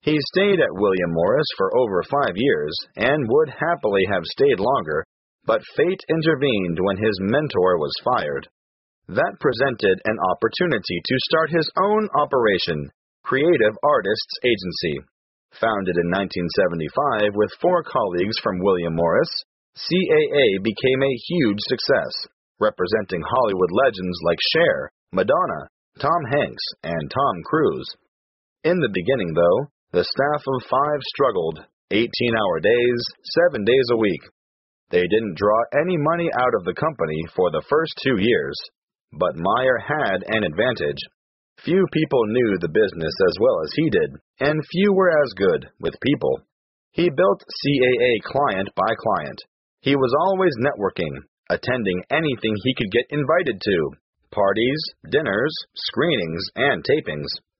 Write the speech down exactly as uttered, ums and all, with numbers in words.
He stayed at William Morris for over five years and would happily have stayed longer, but fate intervened when his mentor was fired. That presented an opportunity to start his own operation, Creative Artists Agency. Founded in nineteen seventy-five with four colleagues from William Morris, C A A became a huge success, representing Hollywood legends like Cher, Madonna, Tom Hanks, and Tom Cruise. In the beginning, though, the staff of five struggled, eighteen-hour days, seven days a week. They didn't draw any money out of the company for the first two years, but Meyer had an advantage. Few people knew the business as well as he did, and few were as good with people. He built C A A client by client. He was always networking, attending anything he could get invited to, parties, dinners, screenings, and tapings.